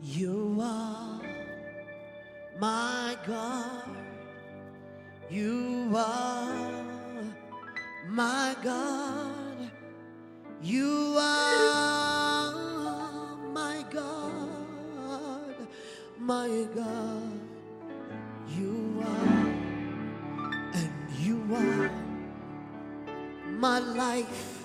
You are my God. You are my God. You are my God. My God. You are, and you are my life.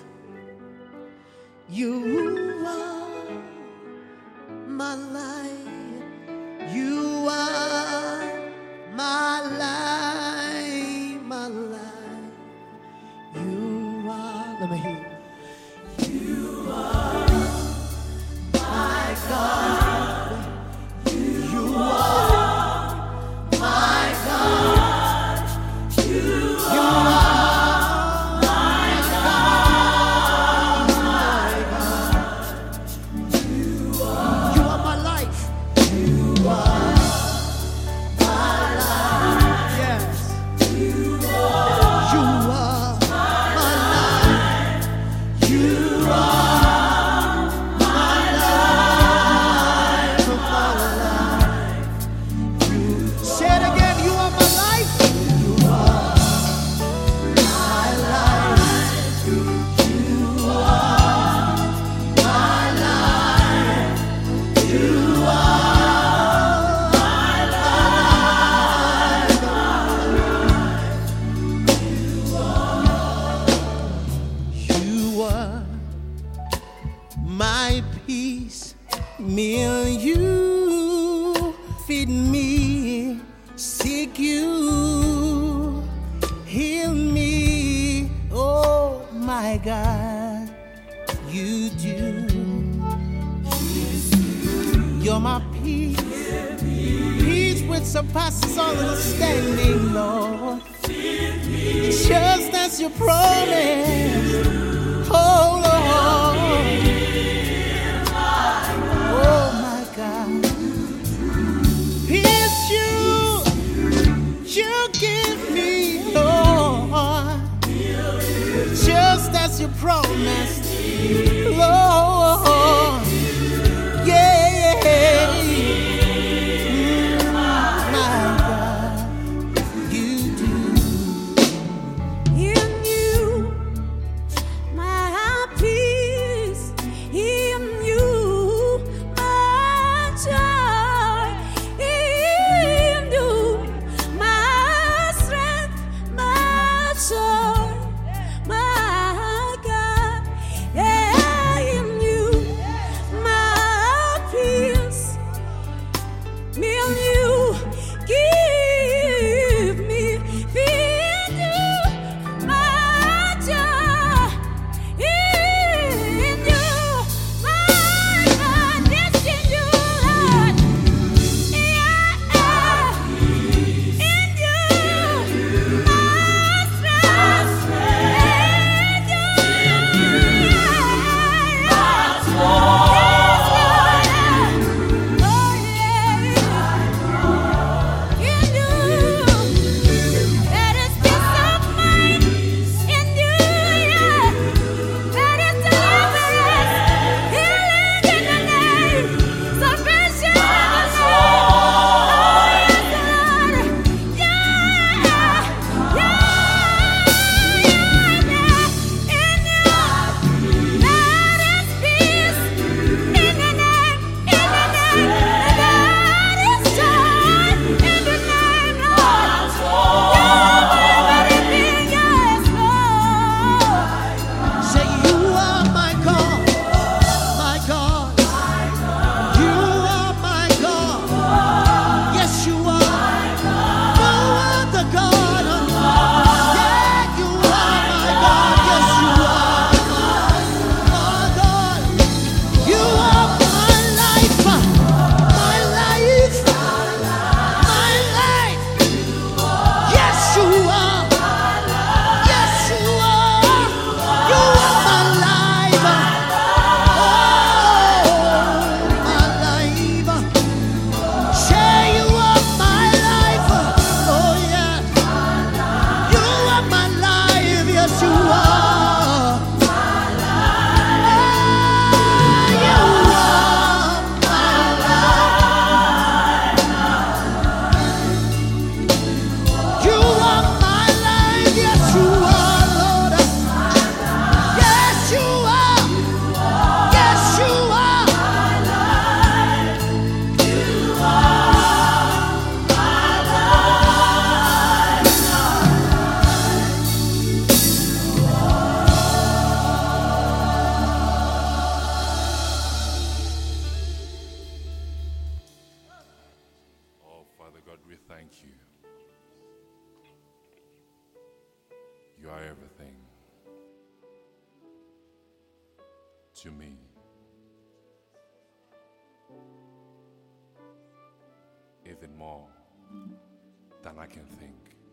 You are my life. You are my life, my life. You are, let me hear you. You are my God. You are my God. You are my God, my God. You are my life. You are my life. Yes. You are my life. You are my life, my life. You say it again. You are my life. You are my life. You are my life. You are my life. You are my peace. Me and you feed me, seek you, heal me. Oh my God, you do. You're my peace, peace which surpasses all understanding, Lord. Just as you promised, oh Lord. Oh my God, peace you give me, Lord, just as you promised, Lord. Yeah, my God, you do. In you, my peace thank you. You are everything to me. Even more than I can think.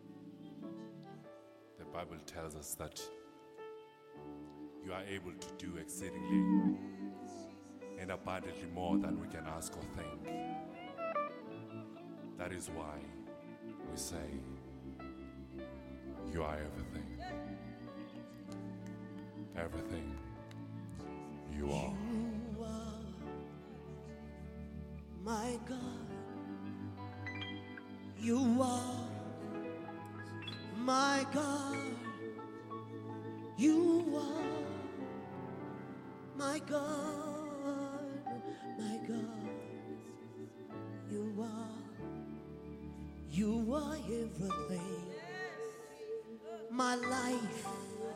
The Bible tells us that you are able to do exceedingly and abundantly more than we can ask or think. That is why we say, you are everything. Everything you are. You are my God. You are my God. You are my God, my God. You are everything. My life.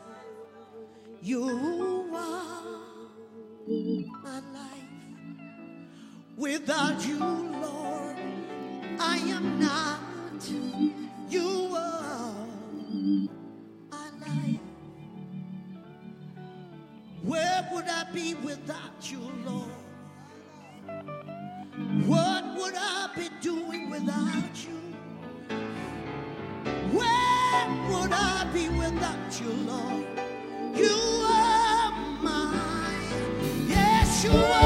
You are my life. Without you, Lord, I am not. You are my life. Where would I be without you, Lord? What would I be doing without you? Where would I be without you, Lord? You are mine. Yes, you are.